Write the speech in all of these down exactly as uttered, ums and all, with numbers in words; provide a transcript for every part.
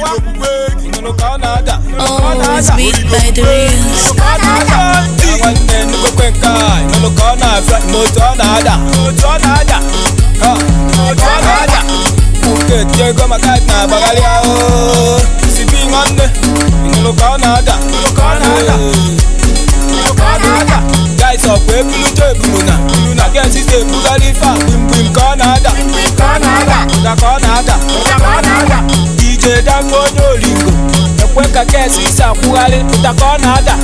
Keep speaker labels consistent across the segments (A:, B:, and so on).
A: Always beat by the reels.
B: Diego Magana Bagalia sipping on the Canada Canada guys of Blue Jabuna Luna gets it Bugatti Bim Bim Canada Canada Canada Canada D J Dango Lingo the Quaker Cats is a Puali Canada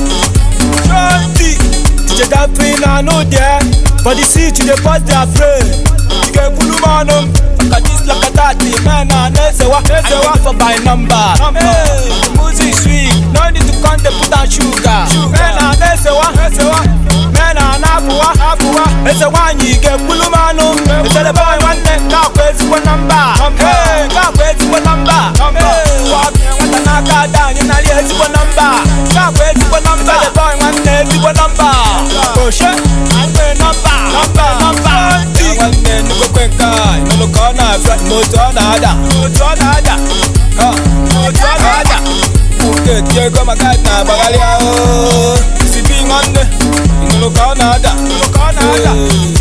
B: D J Dapina no there but the sea to the pot they pray you get Bulumano. This like a daddy, man, and that's a what for by number. Hey, the music sweet, no need to count the put on sugar. Man, and that's a what, that's a what. Man, and Abua, Abua, it's a one you get Bulumano. It's a boy one neck, now crazy one number. Hey, now crazy one number. Hey, walk me with a knocker down, you're not here to one number. Now crazy one number, the boy one neck, one number. Oh shit, I'm a number, number, number. One neck, no quick guy, no corner. Motor nada, motor nada, ah, motor nada. Uke Diego Magana Bagalia, sipping on the, no Canada, no Canada,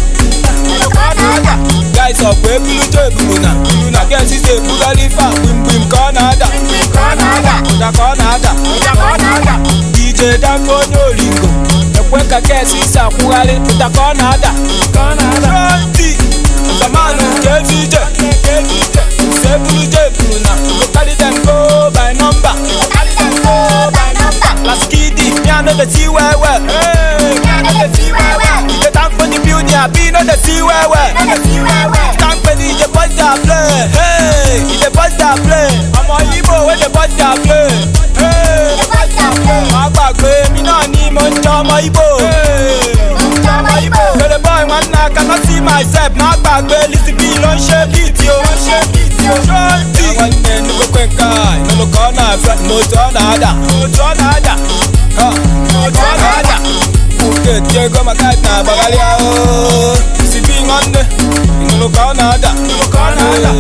B: no Canada. Guys of Blue Jabuna, Luna gets it Bugatti Bim Bim Canada, Canada, Canada, Canada. D J Dango Lingo, the Quaker Cats is a Puali Canada, Canada. The man who gave D J, gave D J, say Blue Jabuna, go carry them go by number, carry them go by number. Last kiddy, me I know the T well well, hey, me I know the T well well. You get down for the building, I be know the T well well, know the T well well. Thank for the the boys that play, hey, the boys that play. I'm a Igbo when the boys that play, hey, the boys that play. My back way, me no need much time, my Igbo, hey, my Igbo. So the boy man I cannot see myself, my back way, listen be long shake it yo, shake it yo, shake it. One day no go quick guy, no go corner, front motor nada, motor nada, ah, motor nada. Uke Diego Magana Bagalia, sipping on the, no Canada, no Canada,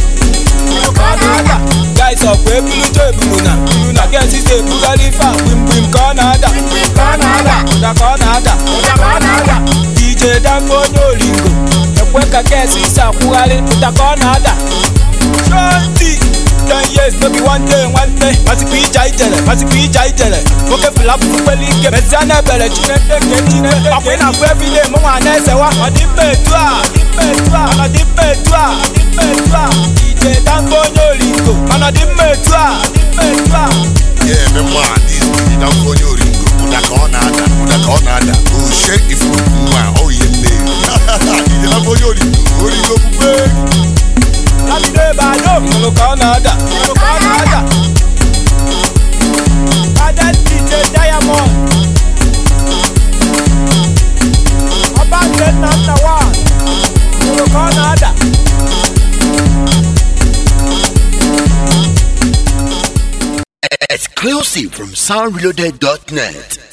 B: no Canada. Guys of Blue Jabuna, Luna gets it Bugatti Bim Bim Canada, Canada, Canada, Canada. D J Dango Lingo, the Quaker Cats is a Puali Canada. Shorty, ten years, maybe one day, one day. Masi pi jai jele, masi pi jai jele. Moke fila pu peli ke mesana bele chine teke chine. Apwe na fwe vile mo wane sewa. Adipe twa, adipe twa, adipe twa, adipe twa. D J Dango Lingo, man adipe twa, adipe twa.
C: Yeah, me man, this D J Dango Lingo. Uda Canada, Uda Canada. Oh shake if you want, oh yeah me. D J Dango Lingo, Lingo bube.
B: No Canada, no Canada. Ada D J Diamond. About that number one. No Canada.
D: Exclusive from sound reloaded dot net.